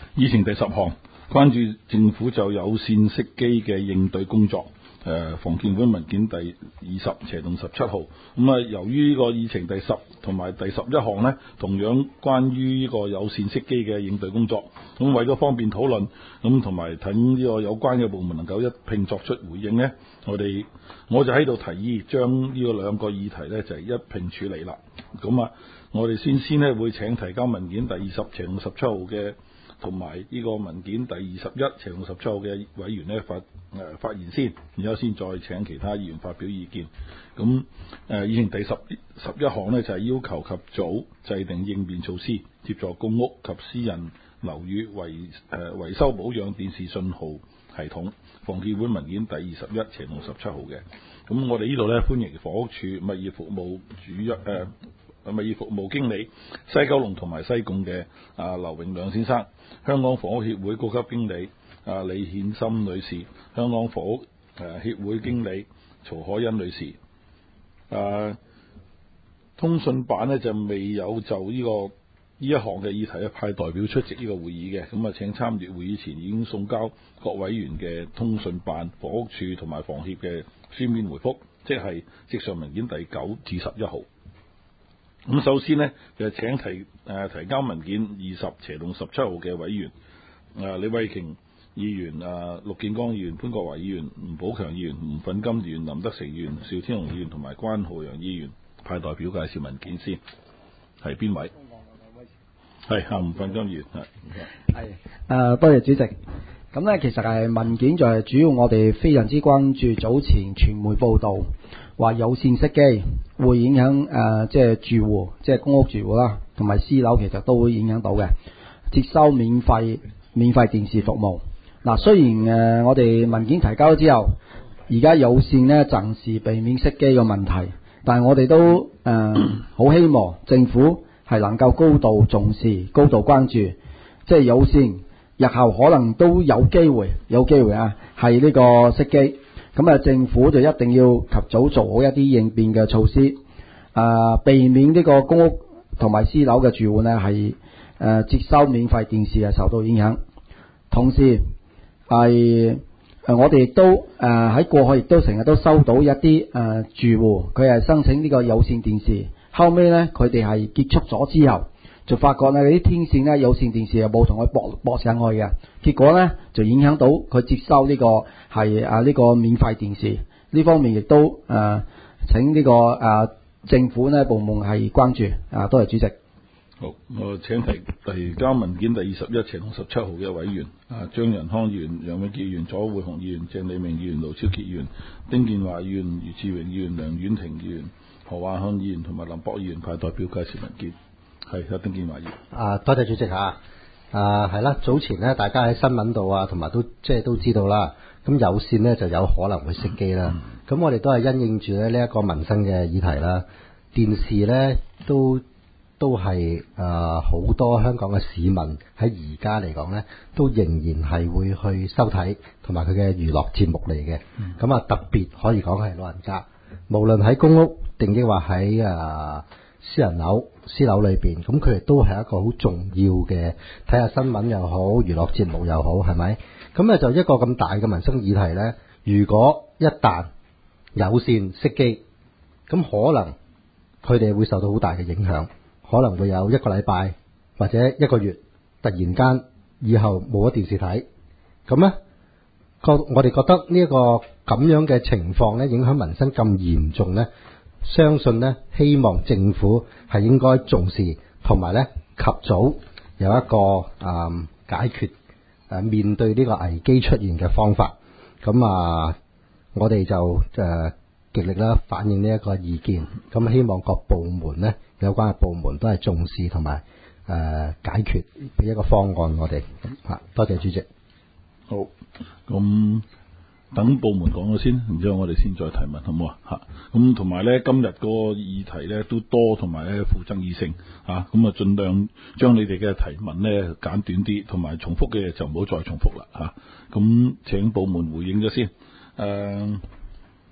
議程第10項，關注政府就有線熄機嘅應對工作。房建會文件第20/17號。由於呢個議程第10同埋第11項呢，同樣關於呢個有線熄機嘅應對工作。咁為咗方便討論，同埋等呢個有關嘅部門能夠一併作出回應呢，我就喺度提議將呢個兩個議題呢就係一併處理啦。我哋先呢會請提交文件第20/17號嘅，同埋呢個文件第21/17號嘅委員呢發言先，然後先再請其他議員發表意見。議程第11項呢就係要求及早制定應變措施，協助公屋及私人樓宇維修保養電視信號系統。房建會文件第21/17號嘅。我哋呢度呢歡迎房屋署物業服務經理西九龍同埋西貢嘅劉永亮先生，香港房屋協會高級經理李顯森女士，香港房屋協會經理曹可欣女士。通訊辦呢就未有就呢一項嘅議題派代表出席呢個會議嘅，請參與會議前已經送交各委員嘅通訊辦、房屋署同埋房協嘅書面回覆，即係直上文件第9至11號。首先呢，就請提交文件20/17號嘅委員李慧瓊議員、陸建剛議員、潘國華議員、吳寶強議員、吳奮金議員、林德成議員、邵天龍議員同埋關浩洋議員派代表介紹文件先。係邊位？係吳奮金議員。 多謝主席。咁呢，其實係文件就係主要我哋非常之關注早前傳媒報道話有線熄機會影響即係住戶，即係公屋住戶啦，同埋私樓其實都會影響到嘅，接收免費電視服務。雖然我哋文件提交之後，而家有線呢暫時避免熄機嘅問題，但係我哋都好希望政府係能夠高度重視、高度關注，即係有線日後可能都有機會係呢個熄機。政府就一定要及早做好一啲應變嘅措施，避免呢個公屋同埋私樓嘅住戶呢係接收免費電視受到影響。同時係我哋亦都喺過去亦都成日都收到一啲住戶佢係申請呢個有線電視，後尾呢佢哋係結束咗之後就發覺呢啲天線呢有線電視又冇同佢駁上去嘅，結果呢就影響到佢接收呢個係呢個免費電視。呢方面亦都請呢個政府呢部門係關注。多謝主席。 好，我請提交文件第21/17號嘅委員張仁康議員、楊永傑議員、左會雄議員、鄭麗明議員、盧超傑議員、丁健華議員、余志榮議員、梁婉婷議員、何華漢議員同埋林博議員派代表介紹文件。係丁健華議員。 多謝主席嚇。係啦，早前呢大家喺新聞度同埋都知道啦，咁有線呢就有可能會熄機啦。咁我哋都係因應住呢一個民生嘅議題啦。電視呢都係好多香港嘅市民喺而家嚟講呢，都仍然係會去收睇同埋佢嘅娛樂節目嚟嘅。咁特別可以講係老人家，無論喺公屋定抑或喺私樓裏邊，咁佢哋都係一個好重要嘅，睇下新聞又好，娛樂節目又好，係咪？咁就一個咁大嘅民生議題呢，如果一旦有線熄機，咁可能佢哋會受到好大嘅影響，可能會有1個禮拜或者1個月，突然間以後冇咗電視睇。咁呢，我哋覺得呢一個咁樣嘅情況呢，影響民生咁嚴重呢，相信呢，希望政府係應該重視，同埋呢及早有一個解決面對呢個危機出現嘅方法。咁我哋就極力啦反映呢一個意見。咁希望各部門呢，有關嘅部門都係重視同埋解決俾一個方案我哋。多謝主席。 好，咁等部門講咗先，然之後我哋先再提問，好唔好啊？咁同埋咧，今日個議題咧都多，同埋咧富爭議性咁盡量將你哋嘅提問咧簡短啲，同埋重複嘅就唔好再重複啦咁請部門回應咗先。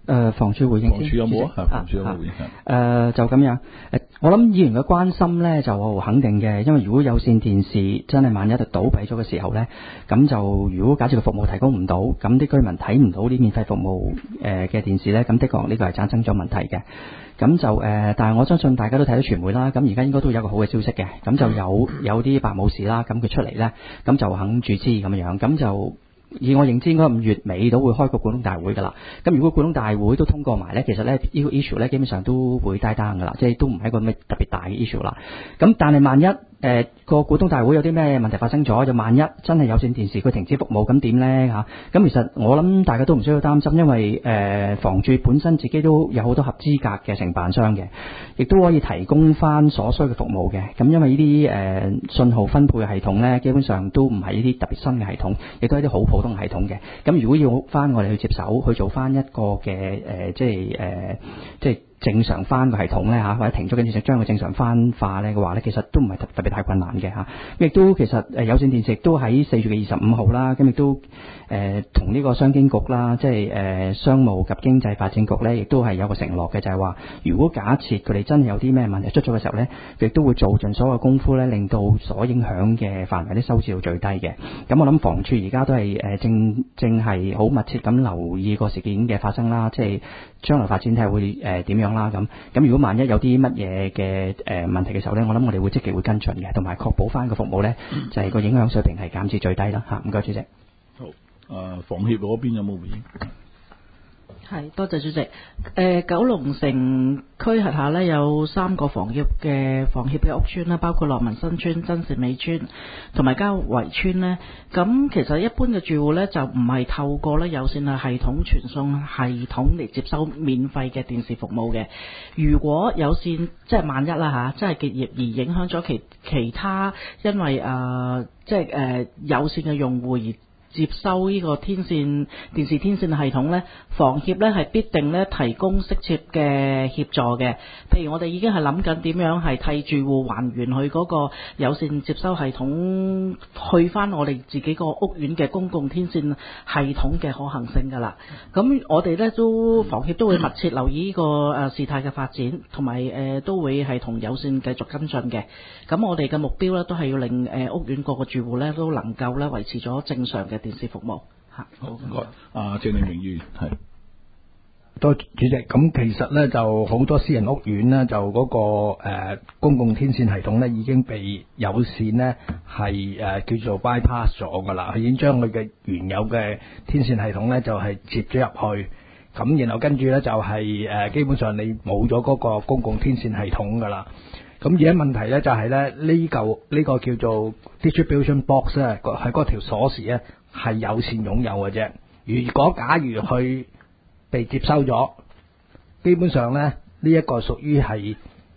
房署回應先。 房署有冇啊？房署有冇回應？ 就咁樣。我諗議員嘅關心咧就肯定嘅，因為如果有線電視真係萬一就倒閉咗嘅時候咧，咁就如果假設個服務提供唔到，咁啲居民睇唔到啲免費服務嘅電視咧，咁的確呢個係產生咗問題嘅。咁就但係我相信大家都睇到傳媒啦，咁而家應該都有一個好嘅消息嘅，咁就有啲白武士啦，咁佢出嚟咧，咁就肯注資咁樣，咁就。以我認知應該5月尾都會開個股東大會㗎啦。咁如果股東大會都通過埋咧，其實咧呢個 issue 咧基本上都會低單㗎啦，即係都唔係一個咩特別大嘅 issue 啦。咁但係萬一個股東大會有啲咩問題發生咗，就萬一真係有線電視佢停止服務，咁點咧嚇？咁其實我諗大家都唔需要擔心，因為房署本身自己都有好多合資格嘅承辦商嘅，亦都可以提供翻所需嘅服務嘅。咁因為呢啲信號分配系統咧，基本上都唔係呢啲特別新嘅系統，亦都係啲好普通系統嘅。咁如果要翻我哋去接手去做翻一個嘅即係正常翻個系統咧嚇，或者停咗跟住將佢正常翻化咧嘅話咧，其實都唔係特別太困難嘅嚇。亦都其實有線電視亦都喺4月嘅25號啦，咁亦都同呢個商經局啦，即係商務及經濟發展局咧，亦都係有個承諾嘅，就係話如果假設佢哋真係有啲咩問題出咗嘅時候咧，亦都會做盡所有功夫咧，令到所影響嘅範圍啲收視到最低嘅。咁我諗房署而家都係正係好密切咁留意個事件嘅發生啦，即係將來發展睇下會點樣啦咁。如果萬一有啲乜嘢嘅問題嘅時候咧，我諗我哋會積極會跟進嘅，同埋確保翻個服務咧就係個影響水平係減至最低啦嚇。唔該主席。 好，房協嗰邊有冇回應？ 係，多謝主席。九龍城區轄下咧有3個房協嘅屋邨啦，包括樂民新村、真善美村同埋嘉圍村咧。咁其實一般嘅住戶咧就唔係透過咧有線系統傳送系統嚟接收免費嘅電視服務嘅。如果有線即係萬一啦嚇，真係結業而影響咗其他因為有線嘅用戶而接收呢個電視天線系統呢，房協呢係必定呢提供適切嘅協助嘅。譬如我哋已經係諗緊點樣係替住戶還原佢嗰個有線接收系統去翻我哋自己個屋苑嘅公共天線系統嘅可行性㗎啦。咁我哋呢都房協都會密切留意呢個事態嘅發展，同埋都會係同有線繼續跟進嘅。咁我哋嘅目標呢都係要令屋苑各個住戶呢都能夠呢維持咗正常嘅電視服務嚇。 好，唔該。鄭麗明議員係。 多主席，咁其實咧就好多私人屋苑咧就嗰個公共天線系統咧已經被有線咧係叫做 bypass 咗噶啦，佢已經將佢嘅原有嘅天線系統咧就係接咗入去，咁然後跟住咧就係基本上你冇咗嗰個公共天線系統噶啦。咁而家問題咧就係咧呢個叫做 distribution box 咧係嗰條鎖匙咧係有線擁有嘅啫。如果假如佢被接收咗，基本上咧呢一個屬於係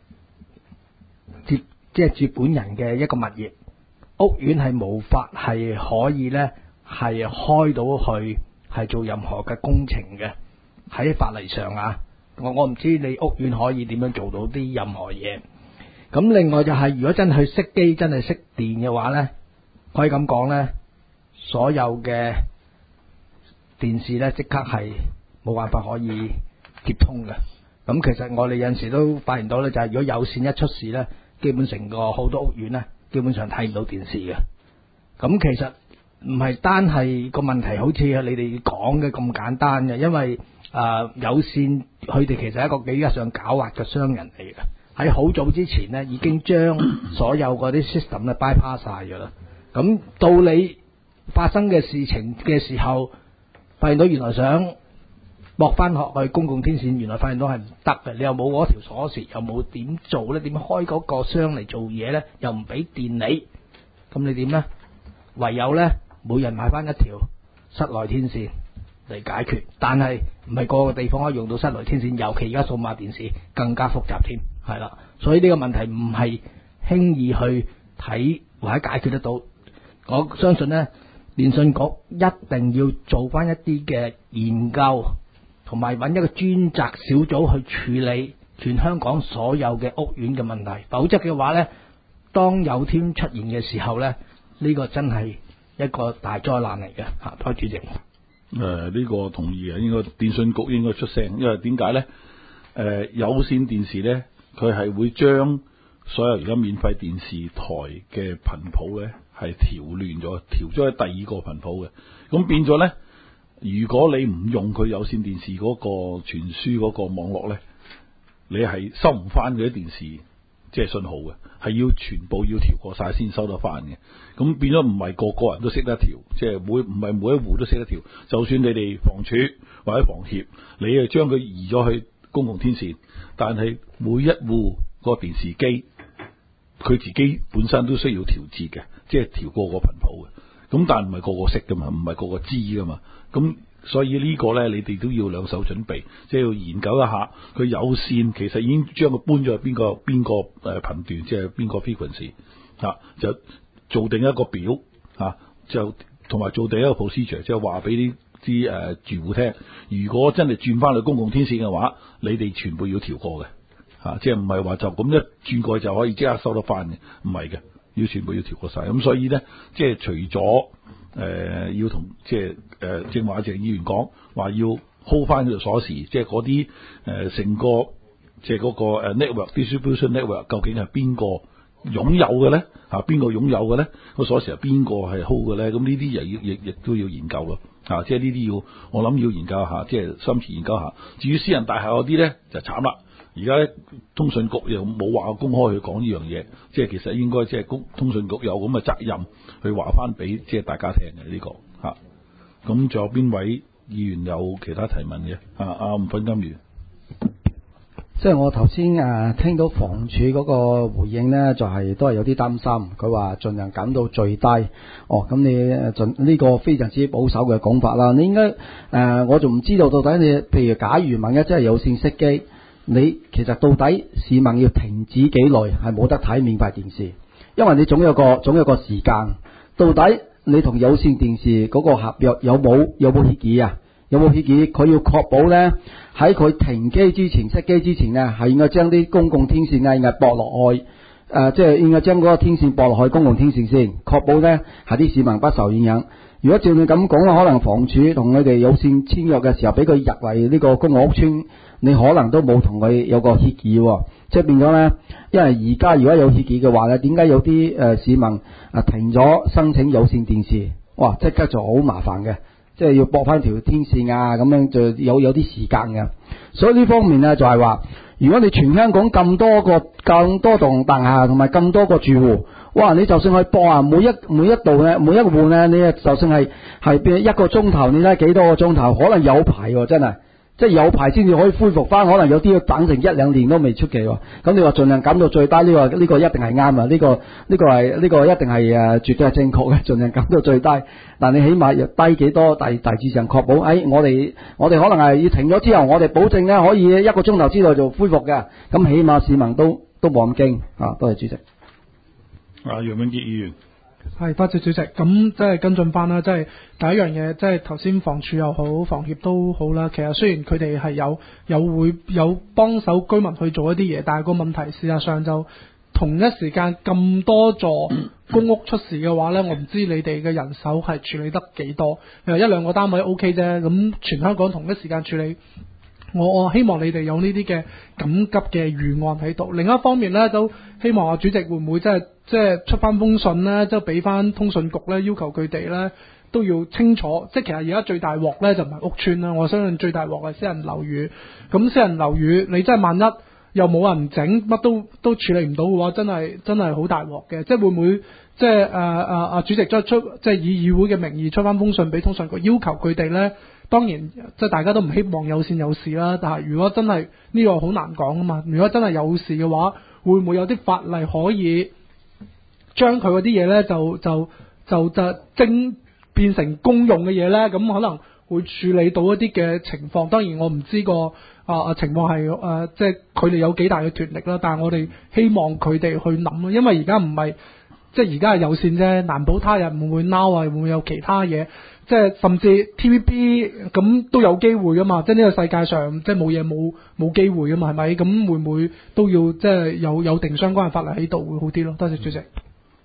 接本人嘅一個物業，屋苑係無法係可以咧係開到去係做任何嘅工程嘅。喺法例上我唔知你屋苑可以點樣做到啲任何嘢。咁另外就係如果真係熄機真係熄電嘅話咧，可以咁講咧，所有嘅電視咧即刻係冇辦法可以接通嘅。咁其實我哋有陣時都發現到咧，就係如果有線一出事咧，基本成個好多屋苑咧，基本上睇唔到電視嘅。咁其實唔係單係個問題，好似你哋講嘅咁簡單嘅，因為有線佢哋其實係一個比較上狡猾嘅商人嚟嘅。喺好早之前咧，已經將所有嗰啲 system 咧 bypass 晒咗啦。咁到你發生嘅事情嘅時候，發現到原來想駁翻落去公共天線，原來發現到係唔得嘅。你又冇嗰條鎖匙，又冇點做咧？點開嗰個箱嚟做嘢咧？又唔俾電你，咁你點咧？唯有咧，每人買翻一條室內天線嚟解決。但係唔係個個地方可以用到室內天線，尤其而家數碼電視更加複雜添，係啦。所以呢個問題唔係輕易去睇或者解決得到。我相信咧，電信局一定要做翻一啲嘅研究，同埋揾一個專責小組去處理全香港所有嘅屋苑嘅問題。否則嘅話咧，當有天出現嘅時候咧，呢個真係一個大災難嚟嘅嚇。多謝主席。 呢個同意嘅，應該電信局應該出聲，因為點解咧？有線電視咧，佢係會將所有而家免費電視台嘅頻譜咧係調亂咗，調咗喺第二個頻譜嘅，咁變咗咧，如果你唔用佢有線電視嗰個傳輸嗰個網絡咧，你係收唔翻嗰啲電視即係信號嘅，係要全部要調過晒先收得翻嘅。咁變咗唔係個個人都識得調，即係唔係每一戶都識得調。就算你哋房署或者房協，你係將佢移咗去公共天線，但係每一戶個電視機佢自己本身都需要調節嘅，即係調過個頻譜嘅。咁但係唔係個個識噶嘛，唔係個個知噶嘛。咁所以呢個咧，你哋都要兩手準備，即係要研究一下佢有線其實已經將佢搬咗去邊個頻段，即係邊個 frequency 就做定一個表就同埋做定一個 procedure，即係話俾啲住戶聽，如果真係轉翻去公共天線嘅話，你哋全部要調過嘅即係唔係話就咁一轉過去就可以即刻收得翻嘅，唔係嘅，要全部要調過晒。咁所以咧，即係除咗要同即係正話鄭議員講話要 hold 翻佢條鎖匙，即係嗰啲成個即係嗰個network distribution network 究竟係邊個擁有嘅咧？邊個擁有嘅咧？個鎖匙係邊個係 hold 嘅咧？咁呢啲亦都要研究咯。即係呢啲要我諗要研究下，即係深切研究下。至於私人大廈嗰啲咧就慘啦。而家咧通訊局又冇話公開去講呢樣嘢，即係其實應該即係通訊局有咁嘅責任去話翻俾即係大家聽嘅呢個嚇。咁仲有邊位議員有其他提問嘅？阿吳粉金如， 即係我頭先聽到房署嗰個回應呢，就係都係有啲擔心。佢話盡量減到最低。咁你呢個非常之保守嘅講法啦。你應該我仲唔知道到底你譬如假如萬一真係有線熄機，你其實到底市民要停止幾耐係冇得睇免費電視？因為你總有個時間。到底你同有線電視嗰個合約有冇協議啊？有冇協議？佢要確保咧喺佢停機之前、熄機之前咧，係應該將啲公共天線應該駁落去，即係應該將嗰個天線駁落去公共天線先，確保咧係啲市民不受影響。如果照你咁講，可能房署同佢哋有線簽約嘅時候，俾佢入嚟呢個公共屋邨，你可能都冇同佢有個協議喎，即係變咗咧。因為而家如果有協議嘅話咧，點解有啲市民停咗申請有線電視？哇！即刻就好麻煩嘅，即係要駁翻條天線咁樣就有啲時間嘅。所以呢方面咧就係話，如果你全香港咁多棟大廈同埋咁多個住戶，哇！你就算去駁每一度咧，每一戶咧，你就算係變一個鐘頭，你睇幾多個鐘頭，可能有排喎，真係。即係有排先至可以恢復翻，可能有啲要等成1-2年都未出奇喎。咁你話盡量減到最低，呢個一定係啱啊！呢個一定係絕對係正確嘅，盡量減到最低。但你起碼要低幾多，大致上確保。我哋可能係要停咗之後，我哋保證咧可以1個鐘頭之內就恢復嘅。咁起碼市民都冇咁驚啊！多謝主席。 楊永傑議員。 係，多謝主席。咁即係跟進翻啦，即係第一樣嘢，即係頭先房署又好，房協都好啦。其實雖然佢哋係有幫手居民去做一啲嘢，但係個問題事實上就同一時間咁多座公屋出事嘅話呢，我唔知你哋嘅人手係處理得幾多。1-2個單位 OK 啫，咁全香港同一時間處理。我希望你哋有呢啲嘅緊急嘅預案喺度。另一方面呢，都希望主席會唔會即係出翻封信呢，即係俾翻通訊局呢，要求佢哋呢都要清楚。即係其實而家最大鑊呢，就唔係屋邨啦，我相信最大鑊係私人樓宇。咁私人樓宇你真係萬一又冇人整，乜都處理唔到嘅話，真係好大鑊嘅。即係會唔會即係主席即係以議會嘅名義出翻封信俾通訊局，要求佢哋呢？當然，即係大家都唔希望有線有事啦。但係如果真係呢個好難講啊嘛。如果真係有事嘅話，會唔會有啲法例可以將佢嗰啲嘢呢就變成公用嘅嘢呢？咁可能會處理到一啲嘅情況。當然我唔知個情況係即係佢哋有幾大嘅權力啦。但係我哋希望佢哋去諗咯，因為而家唔係即係而家係有線啫，難保他日會唔會撈會唔會有其他嘢？即係甚至 TVB 咁都有機會噶嘛？即係呢個世界上即係冇嘢冇機會噶嘛？係咪？咁會唔會都要即係有定相關嘅法例喺度會好啲咯？多謝主席。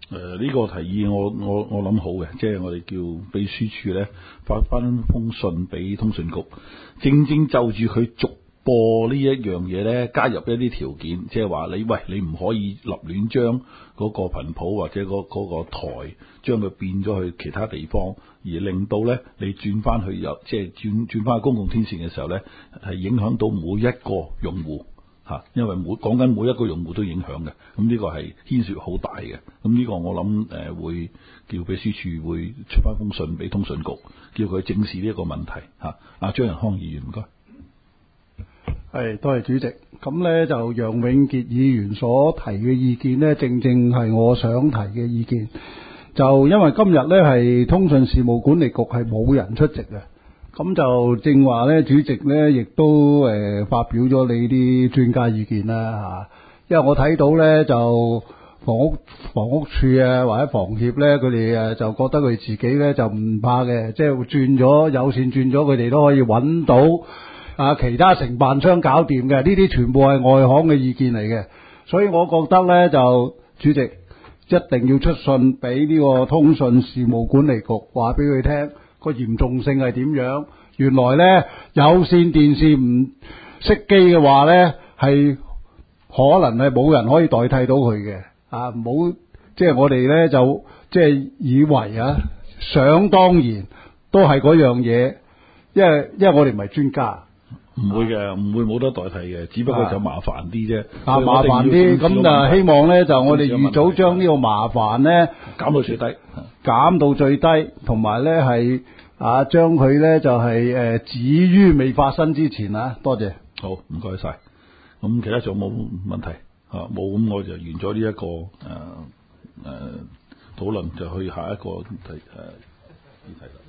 呢個提議我諗好嘅，即係我哋叫秘書處咧發翻封信俾通訊局，正就住佢續播呢一樣嘢咧，加入一啲條件，即係話你唔可以立亂將嗰個頻譜或者嗰個台將佢變咗去其他地方，而令到咧你轉翻去即係轉翻去公共天線嘅時候咧，係影響到每一個用戶。因為講緊每一個用戶都影響嘅，咁呢個係牽涉好大嘅，咁呢個我諗會叫秘書處會出翻封信俾通訊局，叫佢正視呢一個問題嚇。阿張仁康議員唔該。 係，多謝主席。咁呢就楊永傑議員所提嘅意見呢，正係我想提嘅意見。就因為今日呢係通訊事務管理局係冇人出席嘅。咁就正話咧，主席咧亦都發表咗你啲專家意見啦嚇。因為我睇到咧就房屋處啊或者房協咧，佢哋就覺得佢自己咧就唔怕嘅，即係轉咗有線轉咗，佢哋都可以揾到其他承辦商搞掂嘅。呢啲全部係外行嘅意見嚟嘅，所以我覺得咧就主席一定要出信俾呢個通訊事務管理局，話俾佢聽。個嚴重性係點樣？原來呢有線電視唔熄機嘅話呢，係可能係冇人可以代替到佢嘅。唔好即係我哋呢就即係以為想當然都係嗰樣嘢，因為我哋唔係專家， 唔會嘅，唔會冇得代替嘅，只不過就麻煩啲啫。 麻煩啲，咁就希望呢就我哋預早將呢個麻煩呢減到最低， 減到最低，同埋呢係將佢呢就係止於未發生之前啊！多謝。 好，唔該晒。咁其他仲有冇問題？冇，咁我就完咗呢一個討論，就去下一個議題啦。